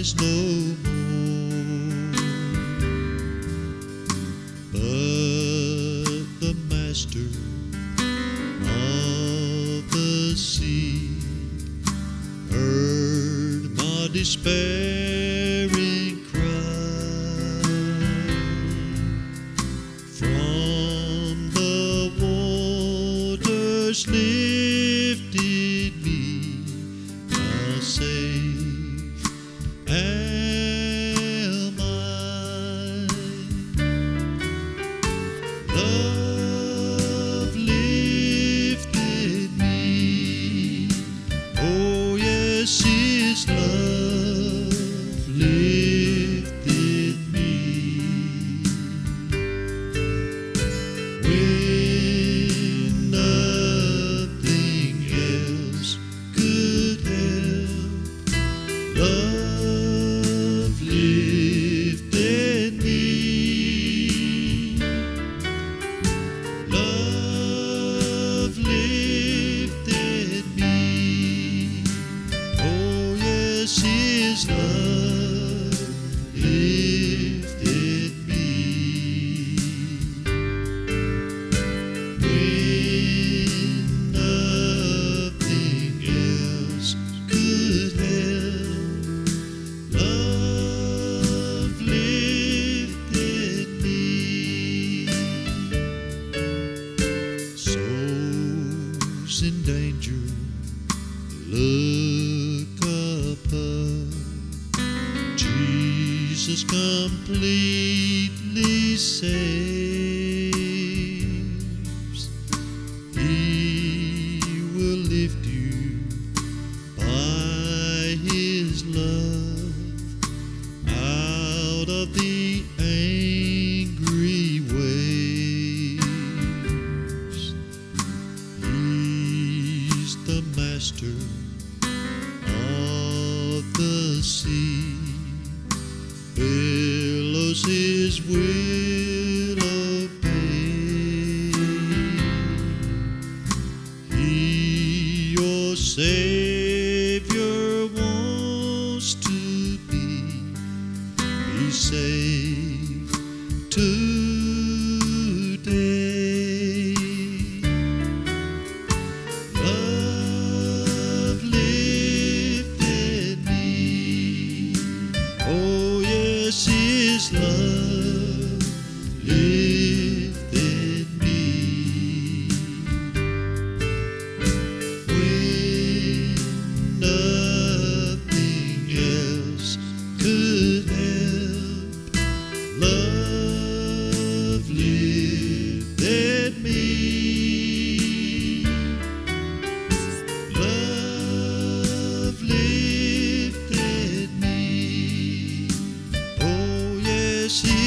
rise no more. But the Master of the sea heard my despairing cry. From the waters lifted me, how safe am I. Love lifted me. Oh yes, His love lifted me. When nothing else could help, love lifted me. Love lifted me. Oh yes, His love lifted me. When nothing else could help, love lifted me. Souls in danger, look up. Jesus completely saves. He will lift you by His love out of the angry waves. He's the Master of the sea, billows His will obey. He, your Savior, wants to be saved today. Love lifted me. Oh yes, His love lifted me. When nothing else could help, love lifted me. Love lifted me. Oh yes, He